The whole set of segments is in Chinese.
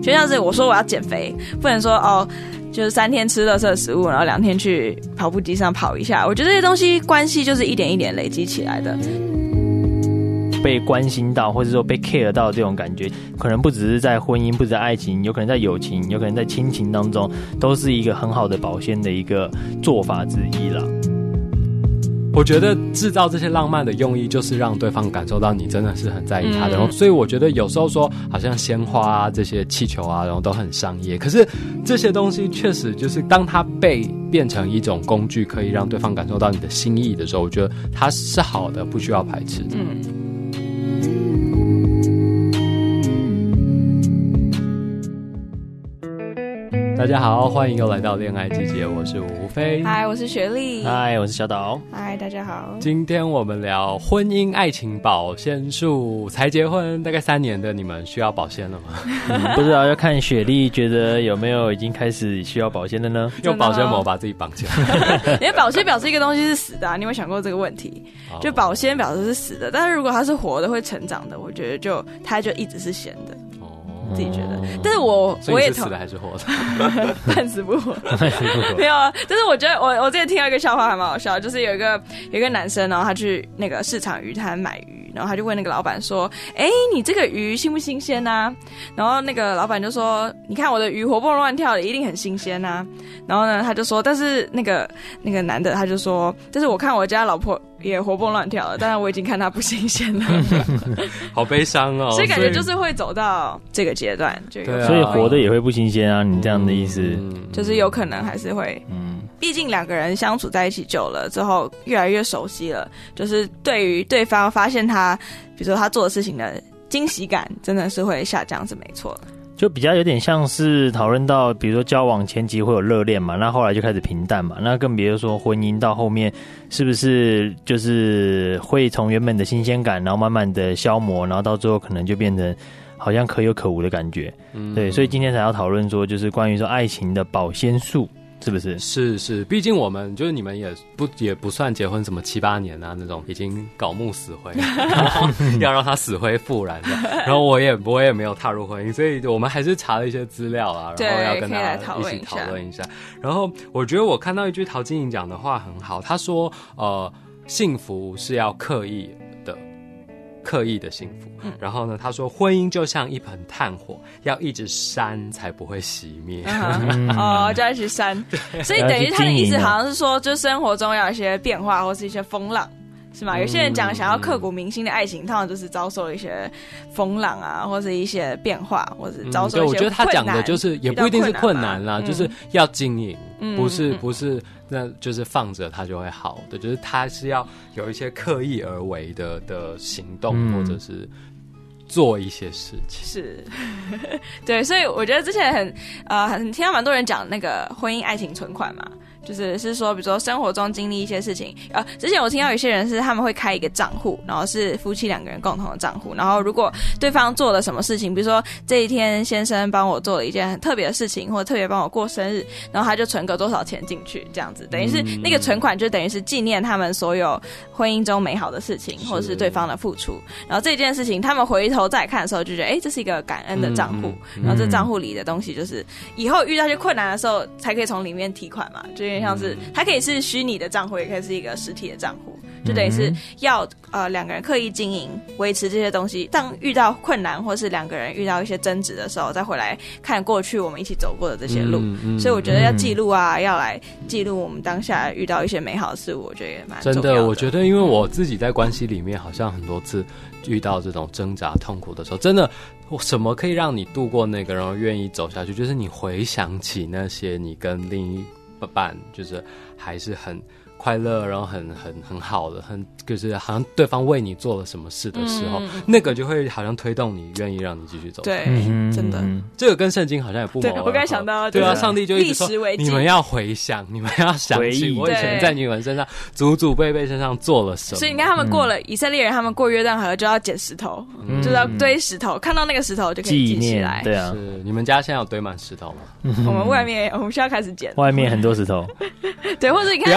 就像是我说我要减肥，不能说就是3天吃垃圾食物，然后2天去跑步机上跑一下。我觉得这些东西关系就是一点一点累积起来的。 被关心到，或者说被 care 到这种感觉，可能不只是在婚姻，不止在爱情，有可能在友情，有可能在亲情当中，都是一个很好的保鲜的一个做法之一啦。 我觉得制造这些浪漫的用意，就是让对方感受到你真的是很在意他的。然后，所以我觉得有时候说，好像鲜花啊、这些气球啊，然后都很商业。可是这些东西确实就是当它被变成一种工具，可以让对方感受到你的心意的时候，我觉得它是好的，不需要排斥的。大家好，欢迎又来到恋爱季节，我是吴飞。 嗨，我是雪莉。 嗨，我是小岛。 嗨，大家好。 今天我们聊婚姻爱情保鲜术。才结婚大概3年的你们需要保鲜了吗？ 不知道要看雪莉觉得有没有已经开始需要保鲜的呢？ 用保鲜膜把自己绑起来。 因为保鲜表示一个东西是死的你有没有想过这个问题？就保鲜表示是死的，但是如果它是活的会成长的，我觉得它就一直是咸的。自己觉得，但是我也是死的还是活的？ 半死不活，没有啊。但是我觉得我之前听到一个笑话还蛮好笑，就是有一个男生，然后他去那个市场鱼摊买鱼，然后他就问那个老板说：“你这个鱼新不新鲜啊？”然后那个老板就说：“你看我的鱼活蹦乱跳的，一定很新鲜啊。”然后呢，他就说：“但是那个男的他就说，但是我看我家老婆也活蹦乱跳了，但是我已经看他不新鲜了。” 好悲伤哦。 所以感觉就是会走到这个阶段， 所以活的也会不新鲜啊。你这样的意思， 就是有可能还是会，毕竟2个人相处在一起久了之后，越来越熟悉了，就是对于对方发现他，比如说他做的事情的惊喜感，真的是会下降，是没错的。 就比较有点像是讨论到，比如说交往前期会有热恋嘛，那后来就开始平淡嘛，那更别说婚姻到后面是不是就是会从原本的新鲜感，然后慢慢的消磨，然后到最后可能就变成好像可有可无的感觉。对，所以今天才要讨论说，就是关于说爱情的保鲜术。是不是？ 是，毕竟我们就是你们也不算结婚什么7、8年啊那种，已经搞木死灰，要让他死灰复燃的。然后我也没有踏入婚姻，所以我们还是查了一些资料啊，然后要跟大家一起讨论一下。然后我觉得我看到一句陶晶莹讲的话很好，他说幸福是要刻意的幸福。然后呢，他说婚姻就像一盆炭火，要一直扇才不会熄灭。 就要一直扇。所以等于他的意思好像是说，就生活中要有一些变化或是一些风浪，是吗？有些人讲想要刻骨铭心的爱情，通常就是遭受一些风浪啊，或是一些变化，或是遭受一些困难。 对，我觉得他讲的就是也不一定是困难啦，就是要经营，不是那就是放着它就会好的，就是它是要有一些刻意而为的行动，或者是做一些事情。是对，所以我觉得之前很听到蛮多人讲那个婚姻爱情存款嘛，是说比如说生活中经历一些事情，之前我听到有些人是他们会开一个账户，然后是夫妻2个人共同的账户，然后如果对方做了什么事情，比如说这一天先生帮我做了一件很特别的事情，或者特别帮我过生日，然后他就存个多少钱进去，这样子等于是那个存款就等于是纪念他们所有婚姻中美好的事情，或者是对方的付出，然后这件事情他们回头再看的时候就觉得这是一个感恩的账户，然后这账户里的东西就是以后遇到一些困难的时候才可以从里面提款嘛，就有点像是它可以是虚拟的账户，也可以是一个实体的账户，就等于是要2个人刻意经营维持这些东西，当遇到困难或是2个人遇到一些争执的时候再回来看过去我们一起走过的这些路，所以我觉得要记录啊，要来记录我们当下遇到一些美好的事物，我觉得也蛮重要的。 真的，我觉得因为我自己在关系里面好像很多次遇到这种挣扎痛苦的时候，真的什么可以让你度过那个然后愿意走下去，就是你回想起那些你跟另一半就是还是很快乐，然后很好的，就是好像对方为你做了什么事的时候，那个就会好像推动你，愿意让你继续走。 对，真的， 这个跟圣经好像也不谋而合。 我刚才想到， 对啊，上帝就一直说你们要回想，你们要想起我以前在你们身上、祖祖辈辈身上做了什么。 所以你看，他们过了以色列人，他们过约旦河就要捡石头，就是要堆石头，看到那个石头就可以记起来。 对啊， 是你们家现在有堆满石头吗？ 我们外面，我们需要开始捡。 外面很多石头。 对，或者你看， 不要拿来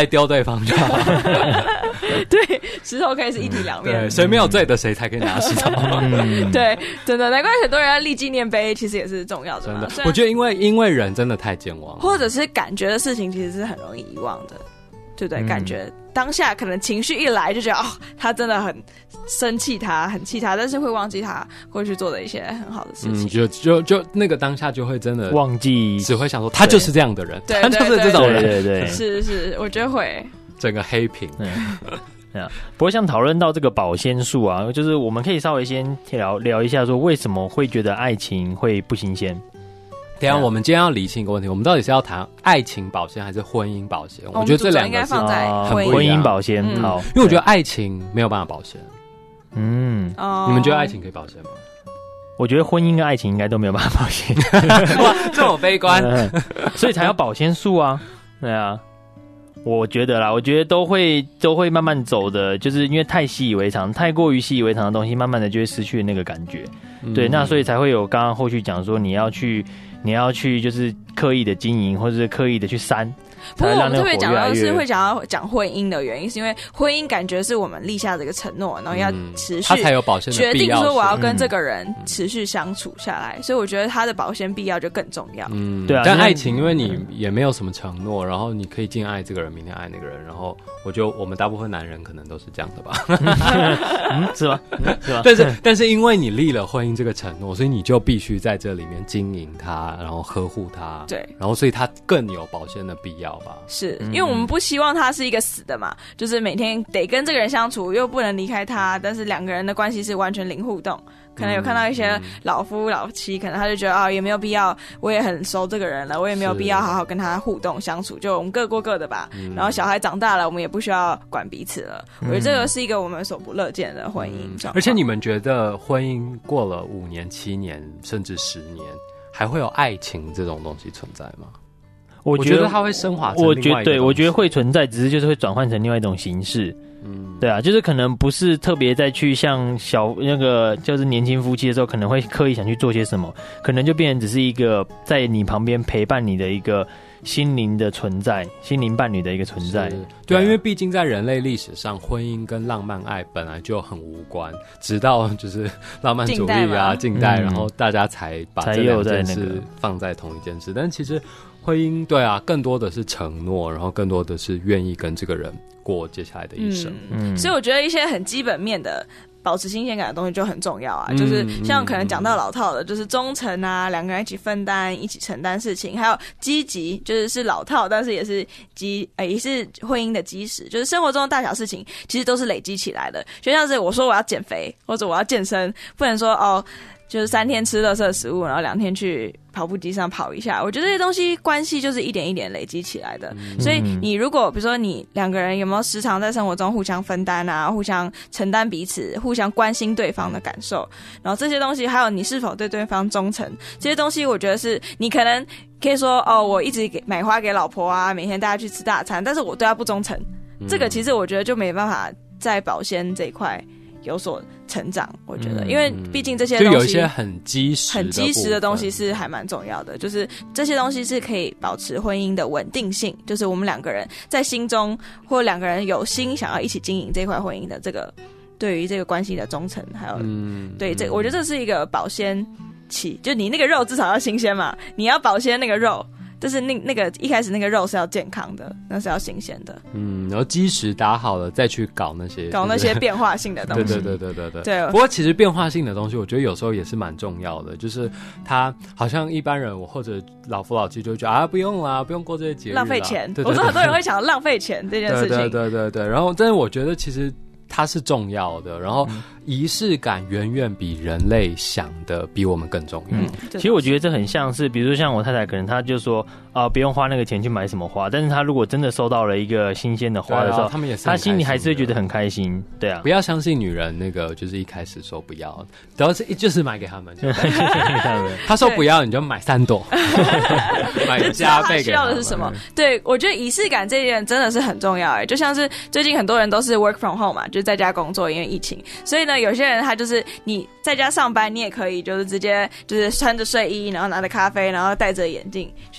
丢对方就好。 对，石头可以是一体两面。 对，谁没有罪的谁才可以拿石头。 对，真的，难怪很多人要立纪念碑，其实也是重要的嘛。 真的，我觉得因为人真的太健忘了， 或者是感觉的事情其实是很容易遗忘的，对不对？感觉当下可能情绪一来就觉得他真的很生气他，很气他，但是会忘记他过去做的一些很好的事情。 就那个当下就会真的忘记， 只会想说他就是这样的人， 他就是这种人， 对， 是，我觉得会整个黑屏。 不过像讨论到这个保鲜术啊，就是我们可以稍微先聊一下，说为什么会觉得爱情会不新鲜。 等一下，我们今天要厘清一个问题，我们到底是要谈爱情保鲜还是婚姻保鲜？我觉得这两个是婚姻保鲜。好， 因为我觉得爱情没有办法保鲜。你们觉得爱情可以保鲜吗？ 我觉得婚姻跟爱情应该都没有办法保鲜。 哇，这么悲观， 所以才有保鲜术啊。对啊，我觉得都会慢慢走的，就是因为太习以为常，太过于习以为常的东西，慢慢的就会失去那个感觉。对，那所以才会有刚刚后续讲说你要去就是刻意的经营，或者是刻意的去删。 不过我们特别讲到的是会讲婚姻的原因，是因为婚姻感觉是我们立下这个承诺，然后要持续， 它才有保鲜的必要， 决定说我要跟这个人持续相处下来，所以我觉得它的保鲜必要就更重要。 对啊。 但爱情因为你也没有什么承诺，然后你可以今天爱这个人，明天爱那个人，然后我觉得我们大部分男人可能都是这样的吧。 是吧？ 但是因为你立了婚姻这个承诺，所以你就必须在这里面经营它，然后呵护它， 对， 然后所以它更有保鲜的必要吧。 是因为我们不希望他是一个死的嘛，就是每天得跟这个人相处，又不能离开他，但是两个人的关系是完全零互动。可能有看到一些老夫老妻，可能他就觉得也没有必要，我也很熟这个人了，我也没有必要好好跟他互动相处，就我们各过各的吧。然后小孩长大了，我们也不需要管彼此了。我觉得这个是一个我们所不乐见的婚姻状况。 而且你们觉得婚姻过了5年、7年，甚至10年，还会有爱情这种东西存在吗？我觉得它会升华成另外一个东西。 我觉得会存在，只是就是会转换成另外一种形式。对啊，就是可能不是特别再去像那个就是年轻夫妻的时候，可能会刻意想去做些什么，可能就变成只是一个在你旁边陪伴你的一个心灵的存在，心灵伴侣的一个存在。 对啊，因为毕竟在人类历史上，婚姻跟浪漫爱本来就很无关，直到就是浪漫主义啊、近代，然后大家才把这两件事放在同一件事。但其实婚姻对啊，更多的是承诺，然后更多的是愿意跟这个人过接下来的一生。 所以我觉得一些很基本面的保持新鲜感的东西就很重要啊，就是像可能讲到老套的，就是忠诚啊，两个人一起分担、一起承担事情，还有积极，就是老套，但是也是也是婚姻的基石，就是生活中的大小事情其实都是累积起来的。就像是我说我要减肥或者我要健身，不能说就是3天吃垃圾食物，然后2天去跑步机上跑一下。我觉得这些东西关系就是一点一点累积起来的。所以你如果比如说你两个人有没有时常在生活中互相分担啊，互相承担彼此，互相关心对方的感受，然后这些东西还有你是否对对方忠诚，这些东西我觉得是你可能可以说我一直买花给老婆啊，每天带她去吃大餐，但是我对她不忠诚，这个其实我觉得就没办法在保鲜这一块有所成长。我觉得因为毕竟这些东西就有一些很基石的东西是还蛮重要的，就是这些东西是可以保持婚姻的稳定性，就是我们两个人在心中或两个人有心想要一起经营这块婚姻的这个对于这个关系的忠诚，还有对这我觉得这是一个保鲜期，就你那个肉至少要新鲜嘛，你要保鲜那个肉，但是那个一开始那个肉是要健康的，那是要新鲜的。 然后基石打好了，再去搞那些变化性的东西。对。 不过其实变化性的东西，我觉得有时候也是蛮重要的。就是他好像一般人，我或者老夫老妻就觉得不用啦，不用过这些节日啦， 浪费钱。我说很多人会想浪费钱这件事情。 对。然后，但是我觉得其实它是重要的。然后仪式感远远比人类想的比我们更重要。 其实我觉得这很像是，比如说像我太太，可能她就说不用花那个钱去买什么花，但是她如果真的收到了一个新鲜的花的时候，她心里还是会觉得很开心。对啊， 不要相信女人那个就是一开始说不要，然后就是买给他们，她说不要你就买3朵，买加倍给他们。需要的是什么？对，我觉得仪式感这一点真的是很重要。就像是最近很多人都是 work from home 嘛，就是在家工作，因为疫情，所以呢有些人他就是你在家上班，你也可以就是直接就是穿着睡衣，然后拿着咖啡，然后戴着眼镜去上班。但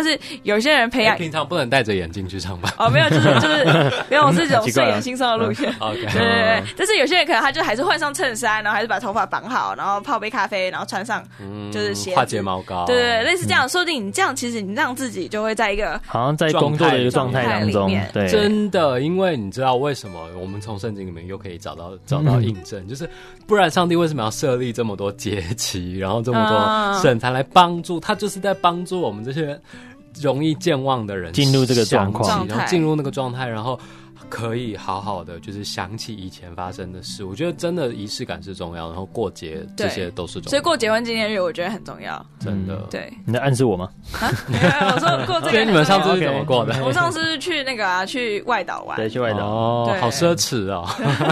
但是有些人培养平常不能戴着眼镜去上班哦，没有，就是没有，我是这种睡眼惺忪的路线。 OK， 对对对，但是有些人可能他就还是换上衬衫，然后还是把头发绑好，然后泡杯咖啡，然后穿上就是鞋子画睫毛膏， 对对，类似这样。说不定你这样，其实你让自己就会在一个好像在工作的一个状态当中，对， 真的，因为你知道为什么我们从圣经里面又可以找到印证，就是不然上帝为什么要设立这么多节期，然后这么多神才来帮助他，就是在帮助我们这些容易健忘的人进入这个状况， 然后进入那个状态，然后可以好好的就是想起以前发生的事。我觉得真的仪式感是重要，然后过节这些都是重要， 所以过结婚纪念日我觉得很重要， 真的。 对， 你在暗示我吗？ 没有，我说过这个。 所以你们上次是怎么过的？ 我上次是去那个去外岛玩， 对，去外岛哦，好奢侈哦。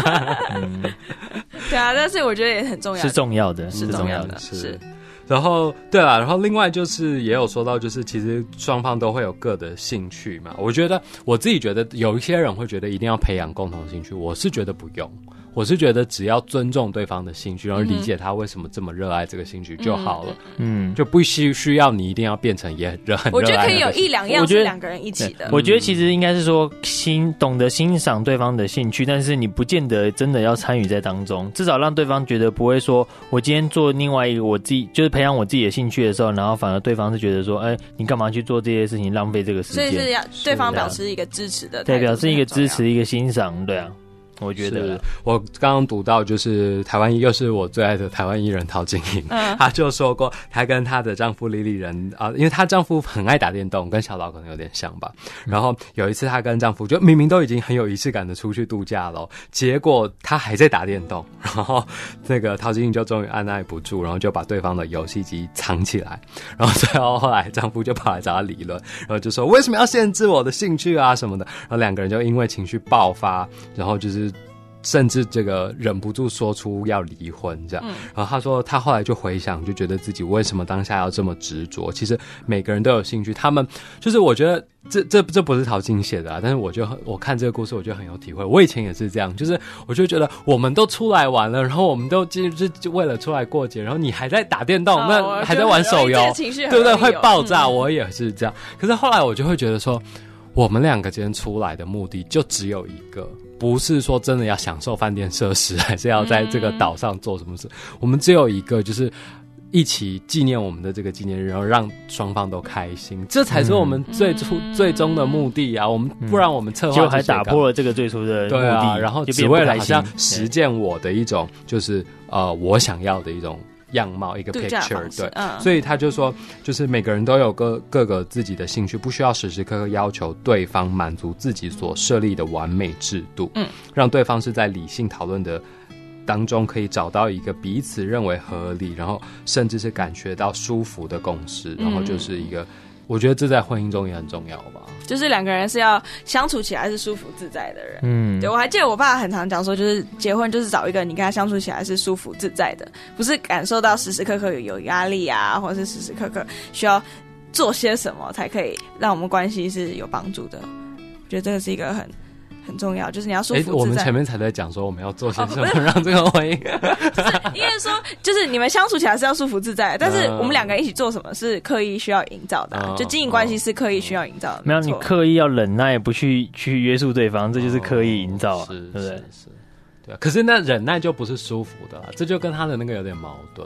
对啊，但是我觉得也很重要， 是重要的， 是重要的，是。 然后对啦，然后另外就是也有说到，就是其实双方都会有各的兴趣嘛。我自己觉得有一些人会觉得一定要培养共同兴趣，我是觉得不用。我是觉得只要尊重对方的兴趣，然后理解他为什么这么热爱这个兴趣就好了。就不需要你一定要变成也很热爱。 我觉得可以有一两样是两个人一起的。 我觉得其实应该是说懂得欣赏对方的兴趣，但是你不见得真的要参与在当中，至少让对方觉得不会说我今天做另外一个我自己就是培养我自己的兴趣的时候，然后反而对方是觉得说，哎，你干嘛去做这些事情，浪费这个时间。 所以是要对方表示一个支持的态度， 对，表示一个支持，一个欣赏，对啊。我觉得我刚刚读到，就是台湾又是我最爱的台湾艺人陶晶莹，她就说过，她跟她的丈夫李李仁因为她丈夫很爱打电动，跟小岛可能有点像吧。然后有一次她跟丈夫就明明都已经很有仪式感的出去度假了，结果她还在打电动，然后那个陶晶莹就终于按捺不住，然后就把对方的游戏机藏起来，然后最后来丈夫就跑来找她理论，然后就说为什么要限制我的兴趣啊什么的，然后两个人就因为情绪爆发，然后就是甚至这个忍不住说出要离婚这样。然后他说他后来就回想，就觉得自己为什么当下要这么执着，其实每个人都有兴趣，他们就是我觉得这不是陶晶莹写的但是我看这个故事我觉得很有体会，我以前也是这样，就是我就觉得我们都出来玩了，然后我们都就为了出来过节，然后你还在打电动，那还在玩手游，对不对？会爆炸，我也是这样。可是后来我就会觉得说，我们两个今天出来的目的就只有一个，不是说真的要享受饭店设施，还是要在这个岛上做什么事，我们只有一个，就是一起纪念我们的这个纪念日，然后让双方都开心，这才是我们最终的目的啊！我们不然我们策划就还打破了这个最初的目的， 对啊，然后只为了好像实践我的一种就是我想要的一种样貌，一个 picture， 对，所以他就说，就是每个人都有各个自己的兴趣，不需要时时刻刻要求对方满足自己所设立的完美制度，让对方是在理性讨论的当中可以找到一个彼此认为合理，然后甚至是感觉到舒服的共识，然后就是一个，我觉得这在婚姻中也很重要吧。 就是两个人是要相处起来是舒服自在的人。对，我还记得我爸很常讲说，就是结婚就是找一个你跟他相处起来是舒服自在的，不是感受到时时刻刻有压力啊，或者是时时刻刻需要做些什么才可以让我们关系是有帮助的。我觉得这个是一个很重要，就是你要舒服自在。 我们前面才在讲说我们要做些什么让这个婚姻， 应该说就是你们相处起来是要舒服自在的，但是我们两个人一起做什么是刻意需要营造的，就经营关系是刻意需要营造的。 没有，你刻意要忍耐，不去约束对方，这就是刻意营造，对不对？是， 对啊。可是那忍耐就不是舒服的啦，这就跟他的那个有点矛盾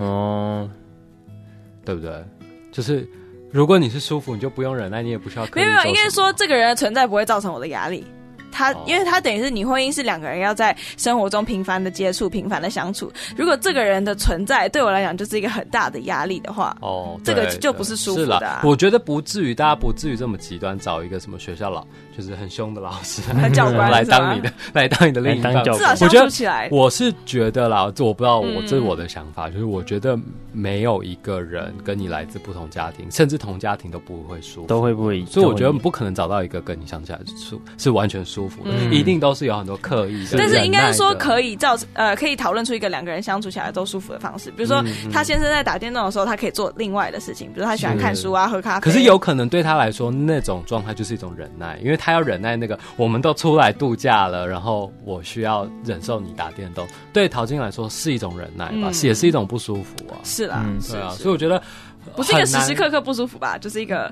对不对？就是如果你是舒服，你就不用忍耐，你也不需要刻意做什么。 没有，应该说这个人的存在不会造成我的压力。因为他等于是你婚姻是两个人要在生活中频繁的接触、频繁的相处。如果这个人的存在对我来讲就是一个很大的压力的话，这个就不是舒服的我觉得不至于，大家不至于这么极端，找一个什么学校就是很凶的老师教官来当你的另一半， 至少相处起来。 我是觉得啦，我不知道这是我的想法，就是我觉得没有一个人跟你来自不同家庭，甚至同家庭都不会舒服， 都会不会， 所以我觉得不可能找到一个跟你相处起来是完全舒服的，一定都是有很多刻意的。 但是应该说可以讨论出一个两个人相处起来都舒服的方式，比如说他先生在打电动的时候，他可以做另外的事情，比如说他喜欢看书啊、喝咖啡。 可是有可能对他来说，那种状态就是一种忍耐，因为他要忍耐那个我们都出来度假了，然后我需要忍受你打电动。对陶晶来说是一种忍耐吧，也是一种不舒服啊。 是啦， 对啊，所以我觉得不是一个时时刻刻不舒服吧，就是一个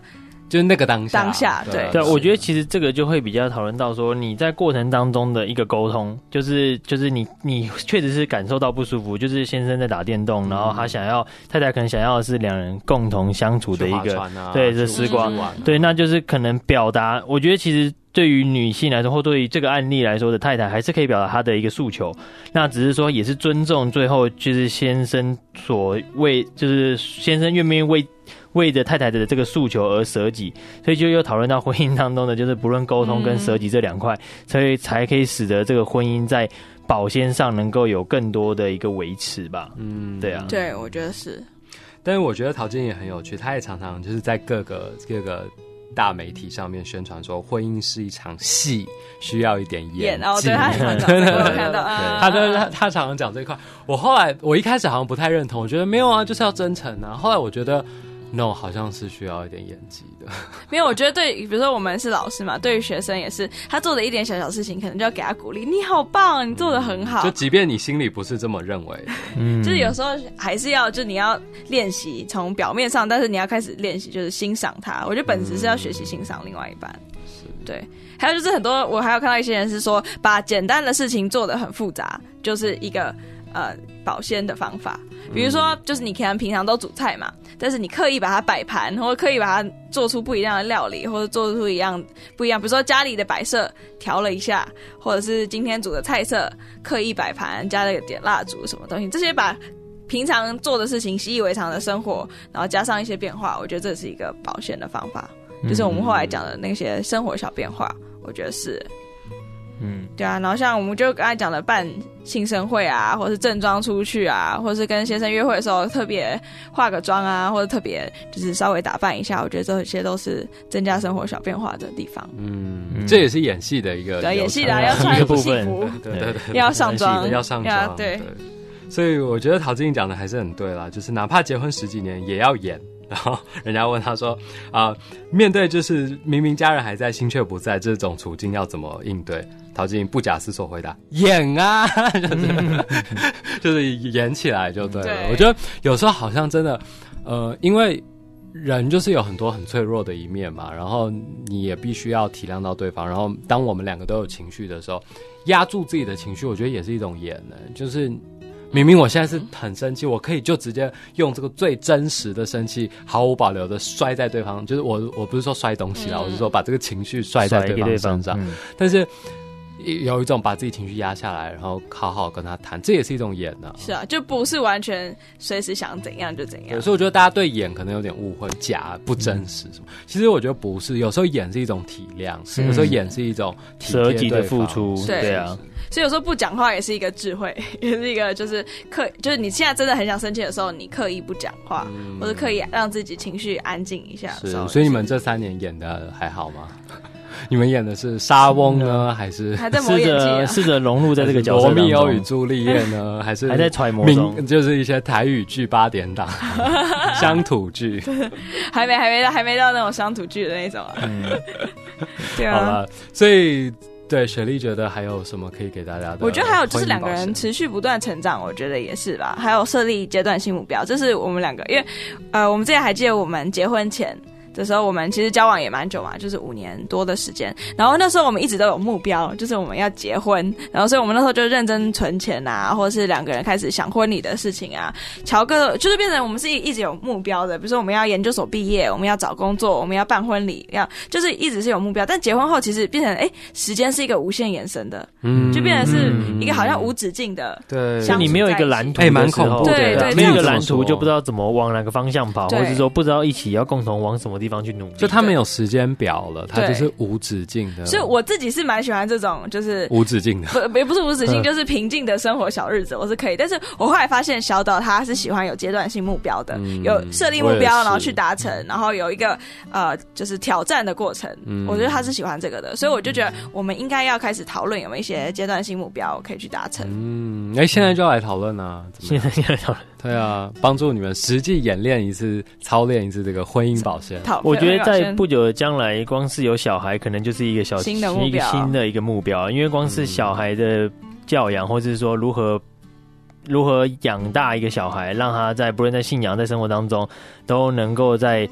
就是那个当下，对， 我觉得其实这个就会比较讨论到说，你在过程当中的一个沟通，就是你确实是感受到不舒服，就是先生在打电动，然后太太可能想要的是两人共同相处的一个对的时光，对，那就是可能表达，我觉得其实对于女性来说，或对于这个案例来说的太太，还是可以表达她的一个诉求，那只是说也是尊重最后就是先生所谓，就是先生愿不愿意为着太太的这个诉求而舍己，所以就又讨论到婚姻当中的，就是不论沟通跟舍己这两块，所以才可以使得这个婚姻在保鲜上能够有更多的一个维持吧。对啊， 对，我觉得是。 但是我觉得陶晶莹也很有趣，她也常常就是在各个大媒体上面宣传说，婚姻是一场戏，需要一点演技。 对，他很常讲，我有看到， 他常常讲这一块。我一开始好像不太认同，我觉得没有啊，就是要真诚啊。后来我觉得 ，no， 好像是需要一点演技的。 没有，我觉得对，比如说我们是老师嘛，对于学生也是，他做的一点小小事情，可能就要给他鼓励，你好棒，你做的很好。 就即便你心里不是这么认为， 就是有时候还是要，就你要练习从表面上，但是你要开始练习，就是欣赏他。我觉得本质是要学习欣赏另外一半。对，还有就是很多，我还有看到一些人是说，把简单的事情做得很复杂，就是一个保鲜的方法。比如说，就是你可能平常都煮菜嘛，但是你刻意把它摆盘，或者刻意把它做出不一样的料理，或者做出不一样，比如说家里的摆设调了一下，或者是今天煮的菜色刻意摆盘，加了点蜡烛什么东西，这些把平常做的事情习以为常的生活，然后加上一些变化，我觉得这是一个保鲜的方法。就是我们后来讲的那些生活小变化，我觉得是。对啊，然后像我们就刚才讲的办庆生会啊，或是正装出去啊，或是跟先生约会的时候特别化个妆啊，或者特别就是稍微打扮一下，我觉得这些都是增加生活小变化的地方。 这也是演戏的一个， 对，演戏的要穿部戏服，对，要上妆， 要上妆，对。所以我觉得陶晶莹讲的还是很对啦，就是哪怕结婚10几年也要演。然后人家问他说面对就是明明家人还在心却不在这种处境要怎么应对？陶晶莹不假思索回答：演啊，就是演起来就对了。对，我觉得有时候好像真的因为人就是有很多很脆弱的一面嘛，然后你也必须要体谅到对方，然后当我们两个都有情绪的时候，压住自己的情绪，我觉得也是一种演呢，就是明明我现在是很生气，我可以就直接用这个最真实的生气毫无保留的摔在对方，就是我不是说摔东西啦，我是说把这个情绪摔在对方身上，但是有一种把自己情绪压下来，然后好好跟他谈，这也是一种演啊。 是啊，就不是完全随时想怎样就怎样。 所以我觉得大家对演可能有点误会，假不真实什么。其实我觉得不是，有时候演是一种体谅，有时候演是一种舍己的付出。 对啊，所以有时候不讲话也是一个智慧，也是一个就是就是你现在真的很想生气的时候，你刻意不讲话，或者刻意让自己情绪安静一下的时候。 所以你们这3年演的还好吗？你们演的是莎翁呢，还是还在磨演技试着融入在这个角色当中？ 罗密欧与朱丽叶呢，还是还在揣摩中？ 就是一些台语剧8点档、乡土剧， 还没到那种乡土剧的那种啊。对啊， 好了，所以对雪莉觉得还有什么可以给大家的？ 我觉得还有就是2个人持续不断成长，我觉得也是吧。还有设立阶段性目标，这是我们2个，因为我们之前还记得我们结婚前的时候，我们其实交往也蛮久嘛，就是5年多的时间。然后那时候我们一直都有目标，就是我们要结婚。然后所以我们那时候就认真存钱啊，或者是2个人开始想婚礼的事情啊，就是变成我们是一直有目标的。比如说我们要研究所毕业，我们要找工作，我们要办婚礼，就是一直是有目标。但结婚后其实变成时间是一个无限延伸的，就变成是一个好像无止境的。 对， 就你没有一个蓝图， 蛮恐怖的。 对， 没有一个蓝图就不知道怎么往哪个方向跑，或者说不知道一起要共同往什么地方去努力。 就他没有时间表了，他就是无止境的。 所以我自己是蛮喜欢这种就是无止境的， 不是无止境，就是平静的生活小日子，我是可以。但是我后来发现小岛他是喜欢有阶段性目标的，有设立目标然后去达成，然后有一个就是挑战的过程。我觉得他是喜欢这个的，所以我就觉得我们应该要开始讨论有没有一些阶段性目标可以去达成。 现在就要来讨论啊！ 现在就来讨论。 对啊，帮助你们实际演练一次、操练一次这个婚姻保鲜。 我觉得在不久的将来，光是有小孩，可能就是一个新的目标，因为光是小孩的教养，或者是说如何养大一个小孩，让他不论在信仰、在生活当中，都能够在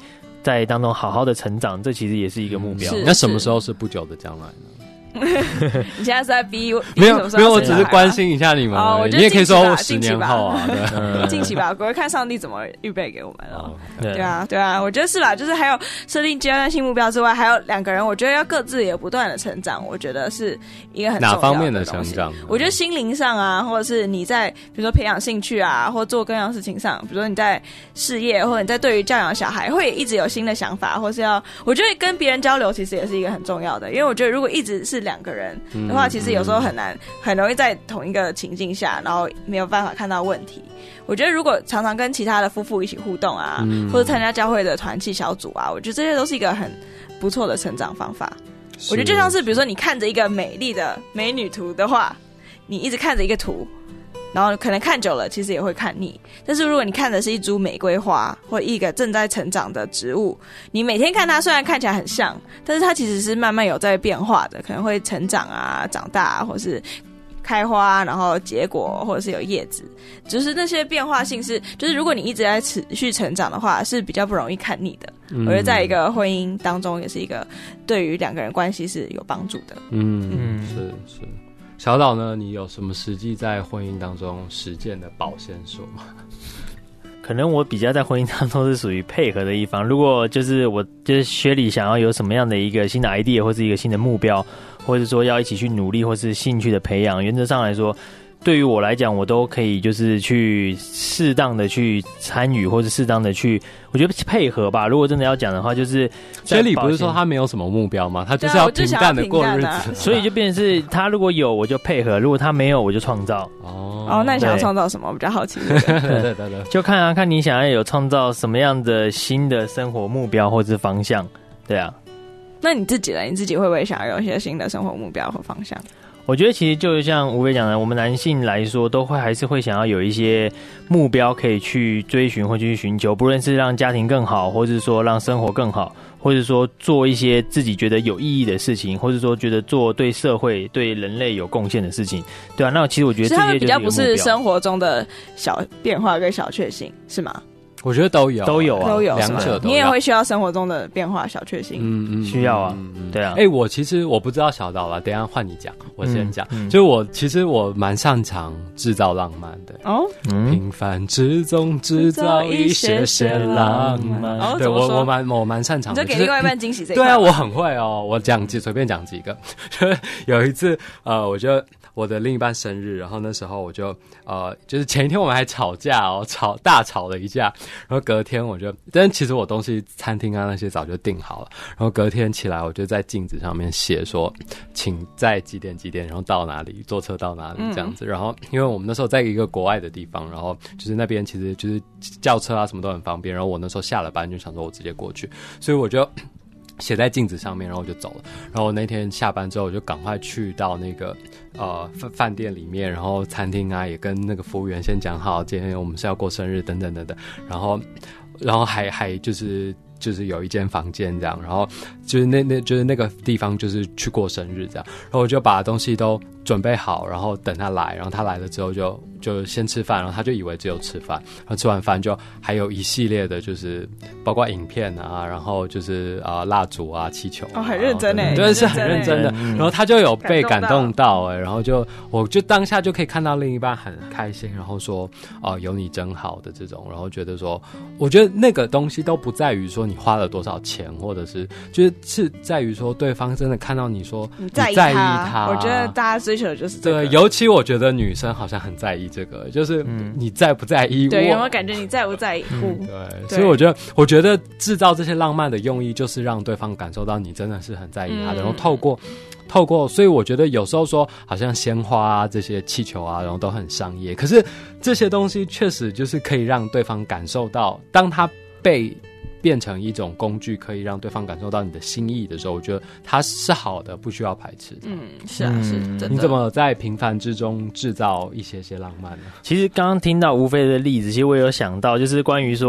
在当中好好的成长，这其实也是一个目标。 那什么时候是不久的将来呢？ 你现在是在逼我？ 没有，我只是关心一下你们。你也可以说10年后啊， 对，近期吧，我会看上帝怎么预备给我们了。对啊，我觉得是啦，就是还有设定阶段性目标之外，还有2个人，我觉得要各自也不断的成长，我觉得是一个很重要的哪方面的成长？ 我觉得心灵上啊，或者是你在比如说培养兴趣啊，或做各样事情上，比如说你在事业或者你在对于教养小孩，会一直有新的想法，或是我觉得跟别人交流其实也是一个很重要的，因为我觉得如果一直是2个人的话，其实有时候很容易在同一个情境下，然后没有办法看到问题。我觉得如果常常跟其他的夫妇一起互动啊，或者参加教会的团契小组啊，我觉得这些都是一个很不错的成长方法。我觉得就像是比如说你看着一个美丽的美女图的话，你一直看着一个图，然后可能看久了其实也会看腻，但是如果你看的是一株玫瑰花或一个正在成长的植物，你每天看它虽然看起来很像，但是它其实是慢慢有在变化的，可能会成长啊长大啊，或是开花然后结果，或者是有叶子，就是那些变化性就是如果你一直在持续成长的话是比较不容易看腻的。我觉得在一个婚姻当中也是一个对于2个人关系是有帮助的。 是。小岛呢，你有什么实际在婚姻当中实践的保鲜术吗？ 可能我比较在婚姻当中是属于配合的一方。如果就是学理想要有什么样的一个新的 idea 或是一个新的目标，或者说要一起去努力或是兴趣的培养，原则上来说，对于我来讲，我都可以就是去适当的去参与，或者适当的去，我觉得配合吧。如果真的要讲的话，就是学理不是说他没有什么目标吗？他就是要平淡的过日子， 所以就变成是他如果有我就配合，如果他没有我就创造。 那你想要创造什么？我比较好奇。 对，就看你想要有创造什么样的新的生活目标或是方向，对啊。 那你自己呢？你自己会不会想要有一些新的生活目标或方向？ 我觉得其实就像吴飞讲的，我们男性来说，都还是会想要有一些目标可以去追寻或去寻求，不论是让家庭更好，或是说让生活更好，或者说做一些自己觉得有意义的事情，或者说觉得做对社会、对人类有贡献的事情，对啊。那其实我觉得这些就是一个目标。所以他们比较不是生活中的小变化跟小确幸，是吗？ 我觉得都有啊， 两者都有。 你也会需要生活中的变化小确幸， 需要啊，对啊。 我不知道小岛了，等一下换你讲，我先讲。就是我蛮擅长制造浪漫的平凡之中制造一些些浪漫。对，我蛮擅长的， 你就给另外一半惊喜这一块。 对啊，我很会哦，我随便讲几个。有一次我就我的另一半生日，然后那时候我就就是前一天我们还吵架大吵了一架。然后隔天但其实我东西餐厅啊那些早就订好了，然后隔天起来我就在镜子上面写说请在几点然后到哪里，坐车到哪里这样子。然后因为我们那时候在一个国外的地方，然后就是那边其实就是叫车啊什么都很方便，然后我那时候下了班就想说我直接过去，所以我就写在镜子上面，然后我就走了。然后我那天下班之后，我就赶快去到那个饭店里面，然后餐厅啊也跟那个服务员先讲好，今天我们是要过生日等等等等。然后还就是有一间房间这样，然后就是就是那个地方就是去过生日这样。然后我就把东西都准备好，然后等他来，然后他来了之后就先吃饭，然后他就以为只有吃饭，然后吃完饭就还有一系列的就是包括影片啊，然后就是蜡烛啊气球很认真耶， 对，是很认真的。然后他就有被感动到然后我就当下就可以看到另一半很开心，然后说有你真好的这种，然后觉得说我觉得那个东西都不在于说你花了多少钱，或者是是在于说对方真的看到你说你在意他。 我觉得大家追求的就是这个。 对，尤其我觉得女生好像很在意这个，就是你在不在意我， 对，有没有感觉你在不在乎？ 对，所以我觉得制造这些浪漫的用意就是让对方感受到你真的是很在意他的，然后透过，所以我觉得有时候说好像鲜花啊这些气球啊然后都很商业，可是这些东西确实就是可以让对方感受到，当他被变成一种工具，可以让对方感受到你的心意的时候，我觉得它是好的，不需要排斥的。 是啊，是真的。 你怎么在平凡之中制造一些浪漫呢？ 其实刚刚听到吴飞的例子，其实我有想到，就是关于说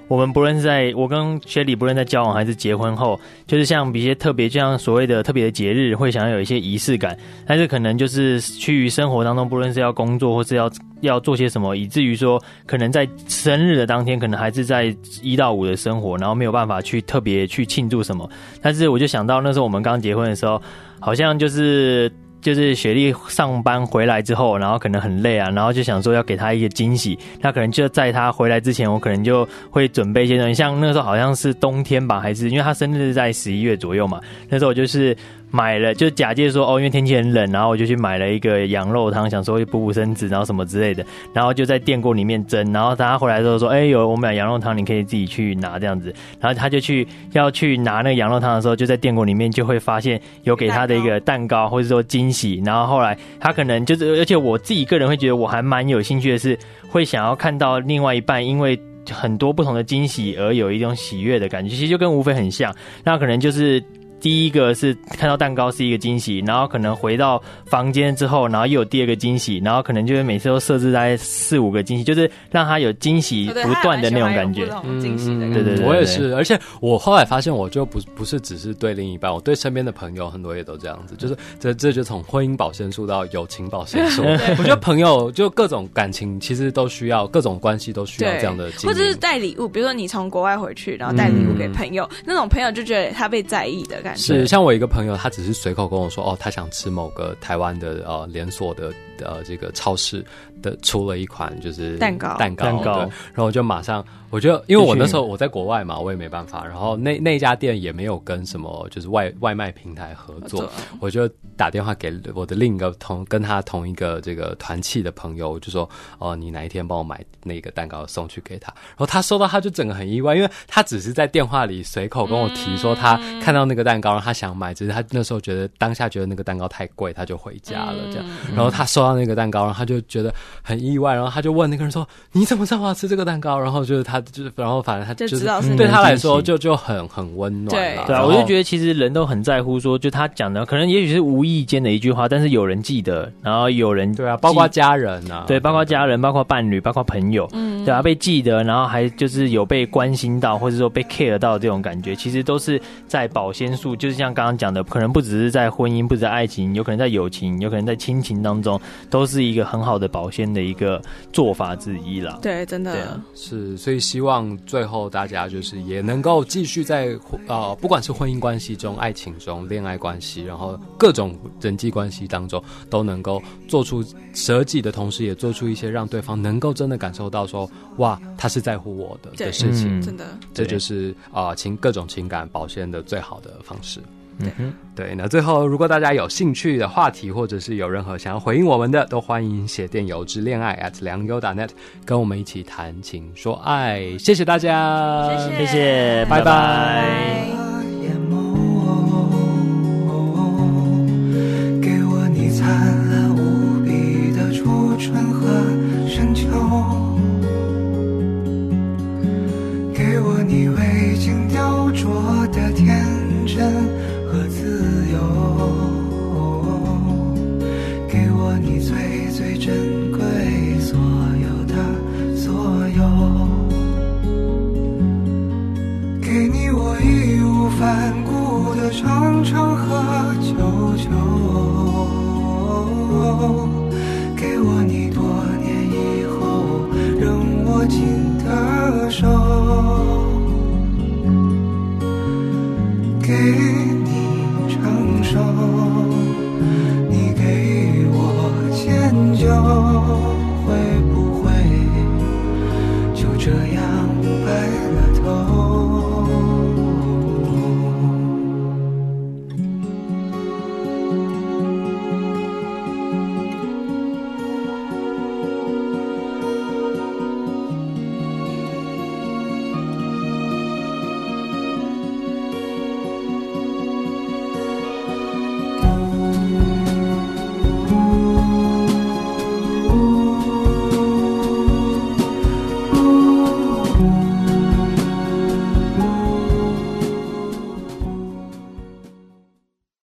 我们不论是我跟雪里不论在交往还是结婚后，就是像一些特别，就像所谓的特别的节日，会想要有一些仪式感，但是可能就是去生活当中，不论是要工作或是要做些什么，以至于说可能在生日的当天，可能还是在1到5的生活，然后没有办法去特别去庆祝什么。但是我就想到那时候我们刚结婚的时候，好像就是雪莉上班回来之后，然后可能很累啊，然后就想说要给她一个惊喜，那可能就在她回来之前，我可能就会准备一些东西，像那个时候好像是冬天吧，还是因为她生日在11月左右嘛，那时候我就是买了，就假借说因为天气很冷，然后我就去买了一个羊肉汤，想说会补身子，然后什么之类的，然后就在电锅里面蒸，然后他回来之后说，有我买羊肉汤，你可以自己去拿这样子，然后他就要去拿那个羊肉汤的时候，就在电锅里面就会发现有给他的一个蛋糕，或者说惊喜，然后后来他可能就是，而且我自己个人会觉得我还蛮有兴趣的是，会想要看到另外一半因为很多不同的惊喜而有一种喜悦的感觉，其实就跟吴非很像，那可能就是第一个是看到蛋糕是一个惊喜，然后可能回到房间之后，然后又有第二个惊喜，然后可能就是每次都设置在4、5个惊喜，就是让他有惊喜不断的那种感觉。对， 我也是，而且我后来发现，我就不是只是对另一半，我对身边的朋友很多也都这样子，就是这就从婚姻保鲜术到友情保鲜术。我觉得朋友就各种感情其实都需要，各种关系都需要这样的经历， 或者是带礼物，比如说你从国外回去，然后带礼物给朋友，那种朋友就觉得他被在意的感觉。 是，像我一个朋友，他只是随口跟我说，他想吃某个台湾的连锁的这个超市的出了一款就是蛋糕，对，然后我就马上。因为我那时候我在国外嘛，我也没办法，然后那家店也没有跟什么就是外卖平台合作，我就打电话给我的另一个跟他同一个这个团契的朋友，我就说你哪一天帮我买那个蛋糕送去给他，然后他收到他就整个很意外，因为他只是在电话里随口跟我提说他看到那个蛋糕，然后他想买，只是他那时候当下觉得那个蛋糕太贵，他就回家了这样，然后他收到那个蛋糕，然后他就觉得很意外，然后他就问那个人说你怎么知道我要吃这个蛋糕，然后然后反正他就是对他来说就很温暖啦。 对啊，我就觉得其实人都很在乎说，就他讲的可能也许是无意间的一句话，但是有人记得，然后有人对啊，包括家人啊， 对，包括家人，包括伴侣，包括朋友，对啊，被记得，然后还就是有被关心到，或者说被 care 到这种感觉，其实都是在保鲜术，就是像刚刚讲的，可能不只是在婚姻，不只在爱情，有可能在友情，有可能在亲情当中，都是一个很好的保鲜的一个做法之一啦。 对，真的是，所以希望最后大家就是也能够继续在不管是婚姻关系中、爱情中、恋爱关系，然后各种人际关系当中，都能够做出舍己的同时，也做出一些让对方能够真的感受到说，哇，他是在乎我的事情。 真的， 这就是各种情感保鲜的最好的方式。对，那最后如果大家有兴趣的话题，或者是有任何想要回应我们的，都欢迎写电邮至恋爱@良友.net跟我们一起谈情说爱。谢谢大家， 谢谢，拜拜。 给我你灿烂无比的初春和深秋，给我你未经雕琢的天真和自由，给我你最最珍贵所有的所有，给你我义无反顾的长长和久久，给我你多年以后仍握紧的手，给